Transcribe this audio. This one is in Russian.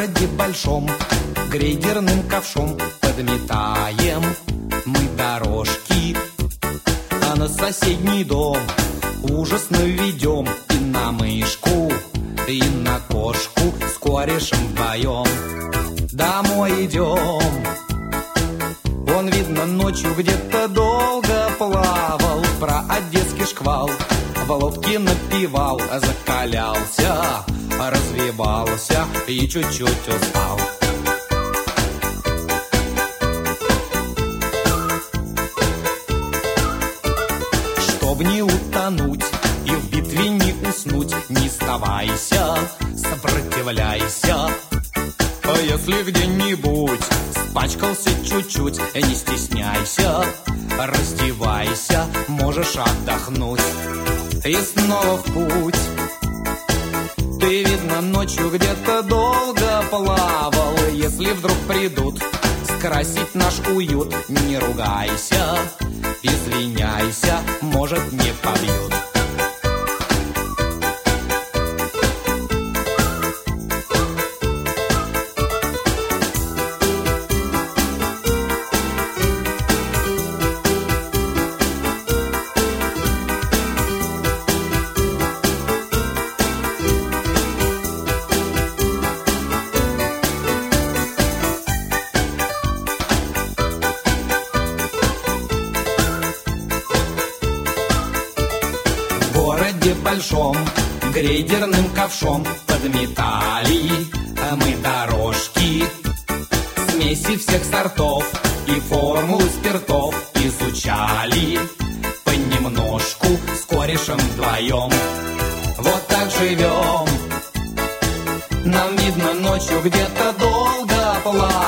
городе большом грейдерным ковшом подметаем мы дорожки, а на соседний дом ужасно ведем и на мышку, и на кошку с корешем вдвоем домой идем. Он, видно, ночью где-то долго плавал, про одесский шквал в лодке напевал, закалялся, развивался и чуть-чуть устал. Чтоб не утонуть и в битве не уснуть, не сдавайся, сопротивляйся. А если где-нибудь спачкался чуть-чуть, не стесняйся, раздевайся, можешь отдохнуть и снова в путь. Ты, видно, ночью где-то долго плавал, если вдруг придут скрасить наш уют, не ругайся, извиняйся, может, не побьют. В городе большом грейдерным ковшом подметали мы дорожки, смеси всех сортов и формулы спиртов изучали понемножку с корешем вдвоем. Вот так живем. Нам, видно, ночью где-то долго плавать,